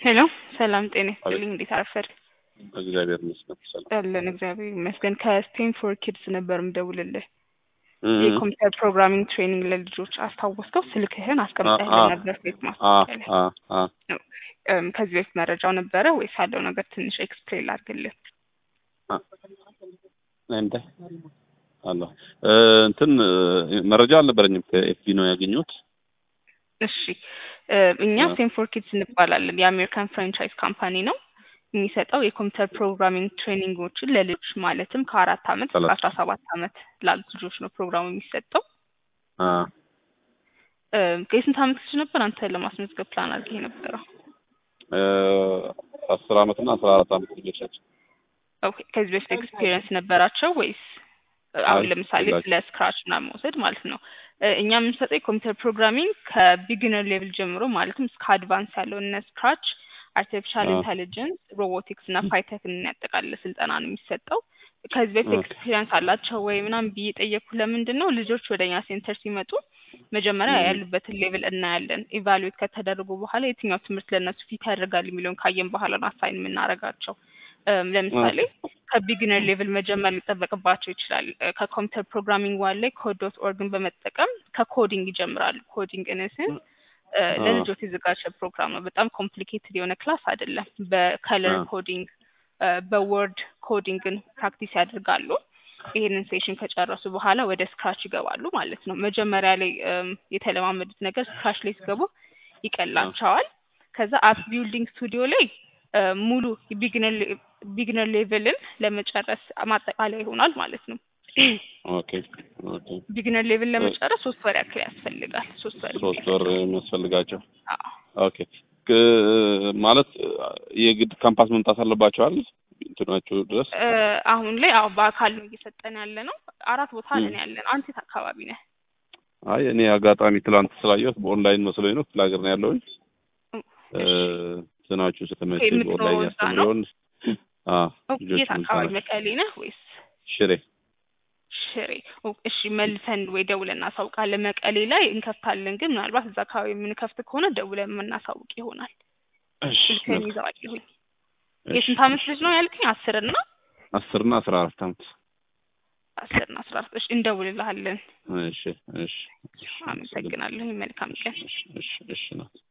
ሄሎ ሰላም ጤና አቤት። ይስጥልኝ። እንዴት አረፈድ? እግዚአብሔር ይመስገን ሰላም። አለን እግዚአብሔር ይመስገን። ከስቴንፎርድ ኪድስ ነበር ምደውልልህ። እህ የኮምፒውተር ፕሮግራሚንግ ትሬኒንግ ለልጆች አስታወስከው? ስልክህን አስቀምጠህልን ነበር ፌስ ማስታወቂያ ላይ። ከዚህ በፊት መረጃው ነበረ ወይስ ያለው ነገር ትንሽ ኤክስፕሌን ላድርግልህ? እንደ አላ እንትን መረጃ አልነበረኝም ከኤፍቢ ነው ያገኘሁት። እሺ እኛ ስቴንፎርድ ኪድስ እንባላለን። የአሜሪካን ፍራንቻይዝ ካምፓኒ ነው። የሚሰጠው የኮምፒውተር ፕሮግራሚንግ ትሬኒንጎችን ለልጆች ማለትም ከ4 አመት እስከ 17 አመት ላሉት ልጆች ነው ፕሮግራሙ የሚሰጠው። ከስንት አመት ልጅ ነበር አንተ ለማስመዝገብ ፕላን አድርገህ የነበረው? 10 አመት እና 14 አመት ልጆች ናቸው። ኦኬ ከዚህ በፊት ኤክስፒሪየንስ ነበራቸው ወይስ አሁን ለምሳሌ ለስክራች እና መውሰድ ማለት ነው? እኛ የምንሰጠው የኮምፒውተር ፕሮግራሚንግ ከቢጊነር ሌቭል ጀምሮ ማለትም እስከ አድቫንስ ያለው እነ ስክራች፣ አርቲፊሻል ኢንተለጀንስ፣ ሮቦቲክስ እና ፓይተን ያጠቃልል ስልጠና ነው የሚሰጠው። ከዚህ በፊት ኤክስፒሪየንስ አላቸው ወይ ምናምን ብዬ ጠየቅኩ። ለምንድን ነው ልጆች ወደኛ ሴንተር ሲመጡ መጀመሪያ ያሉበትን ሌቭል እናያለን። ኢቫሉዌት ከተደረጉ በኋላ የትኛው ትምህርት ለነሱ ፊት ያደርጋል የሚለውን ካየን በኋላ ነው አሳይን የምናደርጋቸው። ለምሳሌ ከቢጊነር ሌቭል መጀመር ሊጠበቅባቸው ይችላል። ከኮምፒውተር ፕሮግራሚንግ ዋን ላይ code.org በመጠቀም ከኮዲንግ ይጀምራሉ። ኮዲንግ ኢነሰን ለልጆች የተዘጋጀ ፕሮግራም ነው። በጣም ኮምፕሊኬትድ የሆነ ክላስ አይደለም። በከለር ኮዲንግ በወርድ ኮዲንግን ፕራክቲስ ያደርጋሉ። ይሄንን ሴሽን ከጨረሱ በኋላ ወደ ስክራች ይገባሉ ማለት ነው። መጀመሪያ ላይ የተለማመዱት ነገር ስክራች ላይ ሲገቡ ይቀላቸዋል። ከዛ አፕ ቢልዲንግ ስቱዲዮ ላይ ሙሉ ቢግነር ሌቭልን ለመጨረስ ማጠቃለያ ይሆናል ማለት ነው። ኦኬ ቢግነር ሌቭል ለመጨረስ 3 ወር ያክል ያስፈልጋል። 3 ወር የሚያስፈልጋቸው። ኦኬ ማለት የግድ ካምፓስ መምጣት አለባቸው አይደል? እንትናቸው ድረስ አሁን ላይ በአካል ነው እየሰጠን ያለ ነው። 4 ቦታ ነን ያለን። አንተ የት አካባቢ ነህ? አይ እኔ አጋጣሚ ትላንት ስላየሁት በኦንላይን መስሎኝ ነው። ፍላገር ነው ያለውኝ። ስናችሁ ስትመጪ በኦንላይን ያስተምሩን። የት አካባቢ መቀሌ ነህ ወይስ ሽሬ? ሽሬ። እሺ መልሰን ወይ ደውለን እናሳውቃለን። መቀሌ ላይ እንከፍታለን፣ ግን ምናልባት እዛ አካባቢ የምንከፍት ከሆነ ደውለን የምናሳውቅ ይሆናል። እሺ ከሚዛዋለሁኝ። የስንት አመት ልጅ ነው ያልከኝ? 10 እና 14 አመት። 10 እና 14። እሺ እንደውልልሃለን። እሺ አመሰግናለሁ። መልካም ቀን። እሺ ነው።